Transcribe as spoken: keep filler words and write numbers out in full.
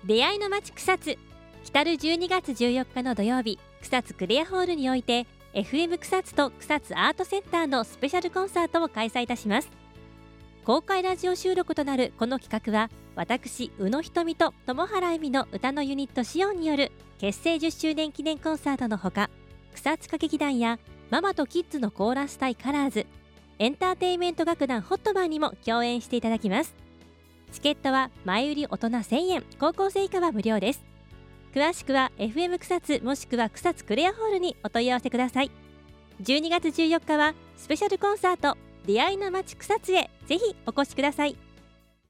出会いの街草津。来たるじゅうにがつじゅうよっかの土曜日、草津クレアホールにおいて エフエム 草津と草津アートセンターのスペシャルコンサートを開催いたします。公開ラジオ収録となるこの企画は、私宇野ひとみと友原恵美の歌のユニットシオンによる結成じゅっしゅうねん記念コンサートのほか、草津歌劇団やママとキッズのコーラス隊カラーズ、エンターテインメント楽団ホットマンにも共演していただきます。チケットは前売り大人せんえん、高校生以下は無料です。詳しくは エフエム 草津もしくは草津クレアホールにお問い合わせください。じゅうにがつじゅうよっかはスペシャルコンサート、出会いの街草津へぜひお越しください。